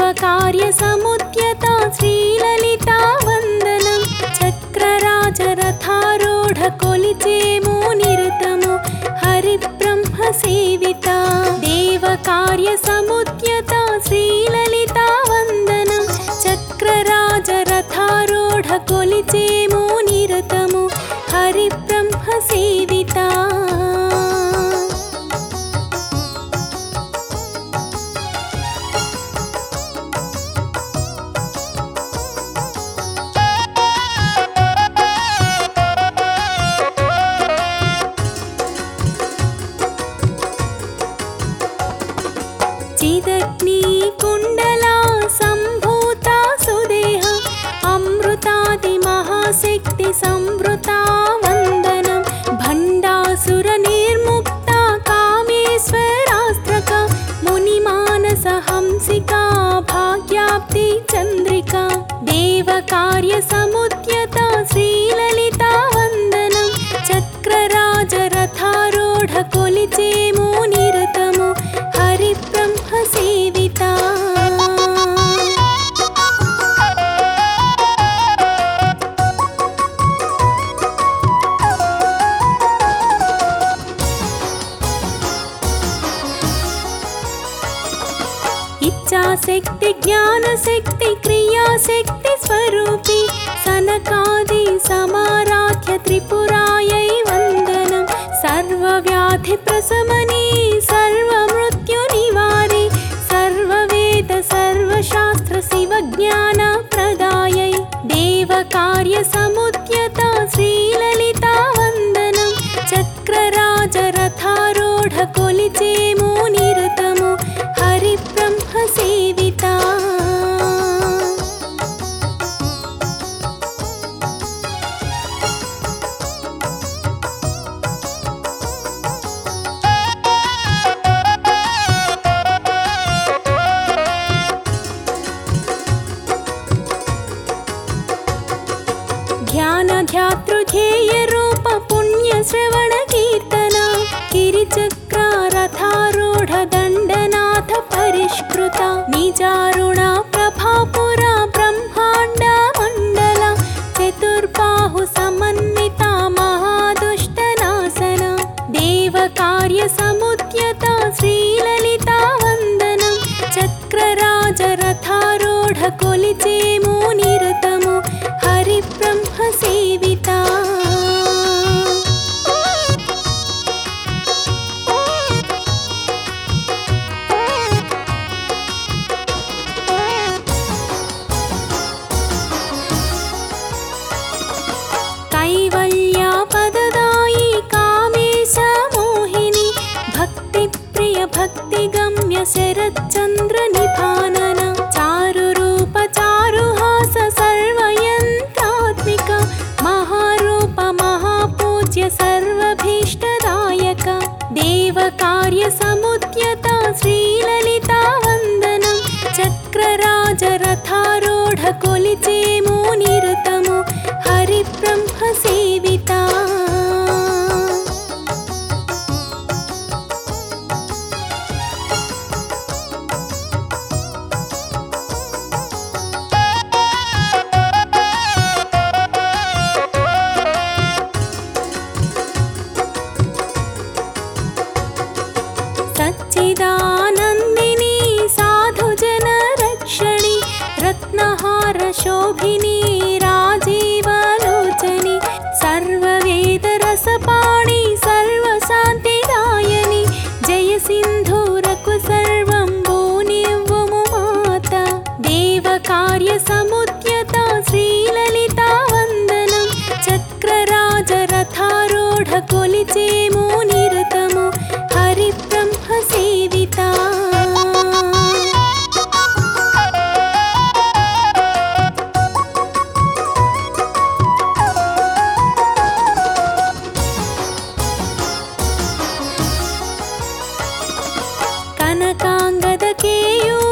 देवकार्यसमुद्यता श्रीललिता वन्दनं चक्रराजरथारूढ कोलिचेमु निरतमु हरिब्रह्म सेविता देवकार्यसमुद्यता श्रीललिता वन्दनं चक्रराजरथारूढ कोलिचेमु निरतमु हरिब्रह्म सेविता चिदग्निकुण्डला सम्भूता सुदेहा अमृतादिमहाशक्ति संवृता वन्दनं भण्डासुरनिर्मुक्ता कामेश्वरास्त्रका मुनिमानसहंसिका भाग्याब्धि चन्द्रिका देवकार्यसमुद्यता श्रीललिता वन्दनं चक्रराजरथारूढ कोलिचेमु निरतमु हरिब्रह्म सेविता इच्छाशक्ति ज्ञानशक्ति क्रियाशक्ति स्वरूपी सनकादि समाराध्य त्रिपुरायै वन्दनं सर्वव्याधि प्रशमनी सर्वमृत्युनिवारी सर्ववेद सर्वशास्त्र शिवज्ञान प्रदायै देवकार्यसमुद्यता श्रीललिता वन्दनं चक्रराजरथारूढ कोलिचेमु निरतमु हरिब्रह्म सेविता ध्यानध्यातृध्येयरूप पुण्यश्रवणकीर्तना गिरिचक्रारथारूढ दण्डनाथ परिष्कृता निजारुणा प्रभापुरा ब्रह्माण्ड मण्डला चतुर्बाहु समन्विता महादुष्टनाशना देवकार्यसमुद्यता श्रीललिता वन्दनं चक्रराजरथारूढ कोलिचेमु निरतमु हरिब्रह्म सेविता कैवल्यापददायी कामेश मोहिनी भक्तिप्रिय भक्तिगम्य शरच्चन्द्र निधानना चारुरूप चारुहास सर्वयन्त्रात्मिका महारूप महापूज्य सर्वभीष्टदायक देवकार्यसमुद्यता श्रीललिता वन्दनं चक्रराजरथारूढ कोलिचेमु निरतमु हरिब्रह्म सेविता सच्चिदानन्दिनी साधुजन रक्षणि रत्नहार शोभिनी राजीवलोचनि सर्ववेदरसपाणि सर्वशान्तिदायिनि जय सिन्धूरकु सर्वं भूनिव्वमु माता देवकार्यसमुद्यता श्रीललिता वन्दनं चक्रराजरथारूढ कोलिचेमु निरतमु हरिब्रह्म सेविता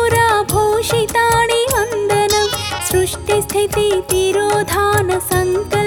कनकाङ्गदकेयूराभूषितानि वन्दनं सृष्टिस्थिति तिरोधान सन्त